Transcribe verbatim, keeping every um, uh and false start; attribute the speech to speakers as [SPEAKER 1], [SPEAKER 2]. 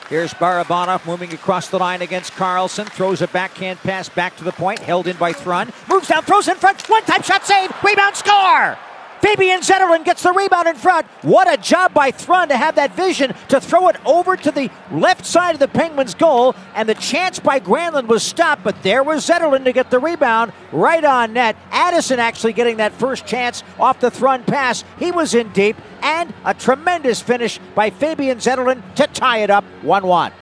[SPEAKER 1] Here's Barabanov moving across the line against Carlson. Throws a backhand pass back to the point. Held in by Thrun. Moves down, throws in front. One-time shot save. Rebound, score! Fabian Zetterlund gets the rebound in front. What a job by Thrun to have that vision to throw it over to the left side of the Penguins' goal. And the chance by Granlund was stopped, but there was Zetterlund to get the rebound right on net. Addison actually getting that first chance off the Thrun pass. He was in deep. And a tremendous finish by Fabian Zetterlund to tie it up one one.